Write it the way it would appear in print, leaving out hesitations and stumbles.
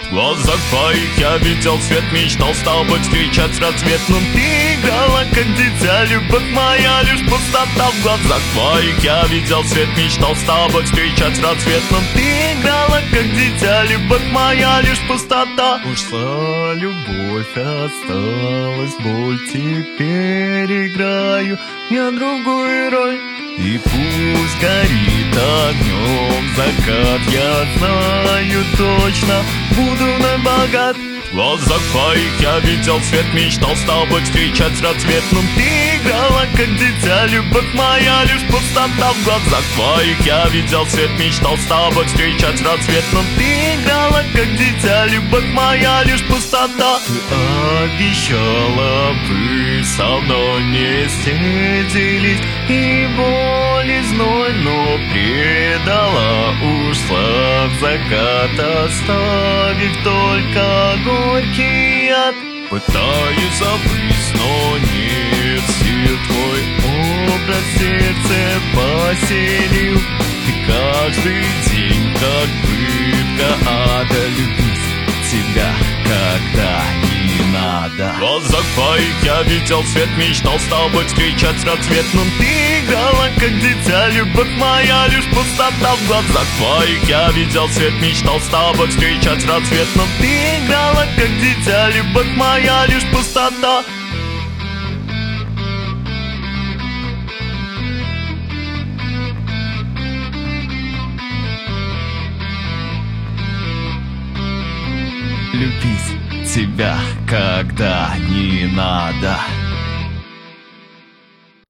В глазах твоих я видел свет, мечтал с тобой встречать с рассветным. Ты играла, как дитя, любовь моя лишь пустота. В глазах твоих я видел свет, мечтал с тобой встречать с рассветным. Ты играла, как дитя, любовь моя лишь пустота. Ушла любовь, осталась боль, теперь играю я другую роль. И пусть горит огнем закат, я знаю точно, буду вновь богат. В глазах твоих я видел свет, мечтал с тобой встречать с рассветным. Ты играла, как дитя, любовь моя лишь пустота. В глазах твоих я видел свет, мечтал с тобой встречать с рассветным. Ты играла, как дитя, любовь моя лишь пустота. Ты обещала, вы со мной вместе делить и боль и зной, но предала, ушла в закат, оставив только горький яд. Пытаюсь забыть, но нет сил, твой образ в сердце поселил. Ты каждый день как пытка ада, любить тебя когда не надо. В глазах твоих я видел свет, мечтал с тобой встречать с рассветным. Ты играла, как дитя, любовь моя лишь пустота. В глазах твоих я видел свет, мечтал с тобой встречать с рассветным. Ты играла, как дитя, любовь моя лишь пустота. Любить тебя когда не надо.